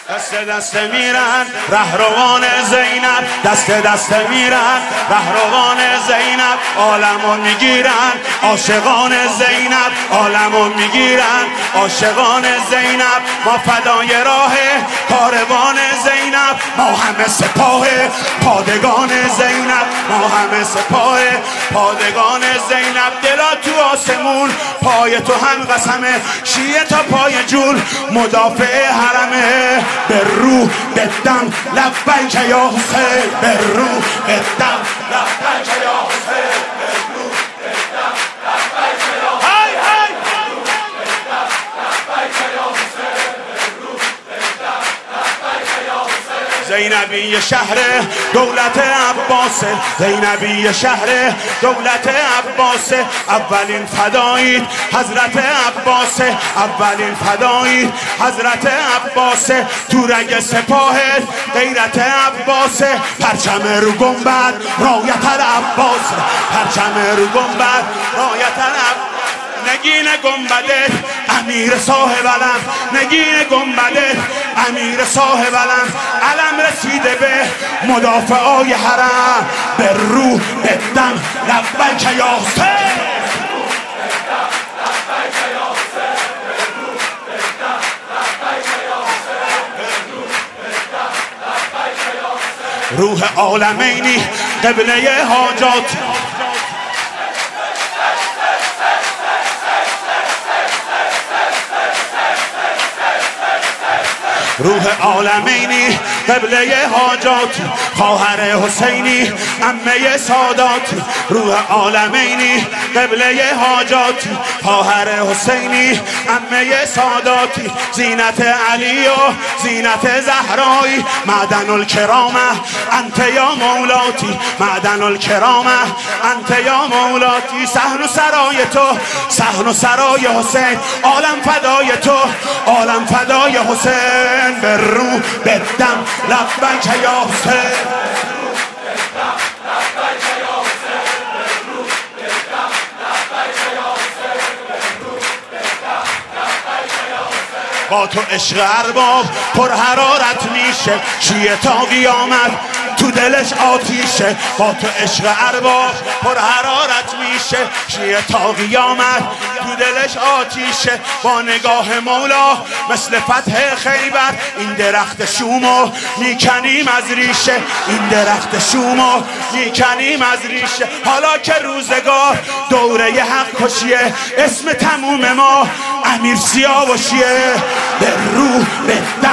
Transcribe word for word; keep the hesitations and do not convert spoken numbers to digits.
دست دست میرن رهروان زینب، دست دست میرن رهروان زینب، عالمو میگیرن عاشقان زینب، عالمو میگیرن عاشقان زینب. ما فدای راه کاروان زینب، ما همه سپاه پادگان زینب، ما همه سپاه پادگان زینب. دلا تو آسمون پای تو هم قسمه، شیعه تا پای جون مدافع حرمه. به رو به دم لبیک یا حسین، به رو به دم لبیک یا حسین، به رو به دم لبیک یا های های لبیک یا حسین، به رو به دم لبیک یا حسین. زینبی شهر دولت عباسه، زینبی شهر دولت عباسه. اولین فدایید حضرت عباسه، اولین فدایید حضرت عباسه. تو رنگ سپاه غیرت عباسه، پرچم رو گنبد رایت العباسه، پرچم رو گنبد رایت العباسه. نگین گنبده امیر صاحب علم، نگین گنبده امیر صاحب علم. علم رسیده به مدافعای حرم، به رو به دم لبیک یا حسین. روح عالمینی قبله حاجات، روح عالمینی قبله حاجات، خواهر حسینی عمه سادات. روح عالمینی قبله حاجات، خواهر حسینی عمه سادات. زینت علی و زینت زهرایی، معدن الکرامه انت یا مولاتی، معدن الکرامه انت یا مولاتی. صحن و سرای تو، صحن و سرای حسین، عالم فدای تو، عالم فدای حسین. به رو به دم لبیک یا حسین، با تو عشق ارباب پر حرارت میشه، شیعه تا قیامت تو دلش آتیشه. با تو عشق ارباب پر حرارت میشه، شیعه تا قیامت تو دلش آتیشه. با نگاه مولا مثل فتح خیبر، این درخت شومو میکنیم از ریشه، این درخت شومو میکنیم از ریشه. حالا که روزگار دوره حق کشیه، اسم تموم ما امیر سیاوشیه. به رو به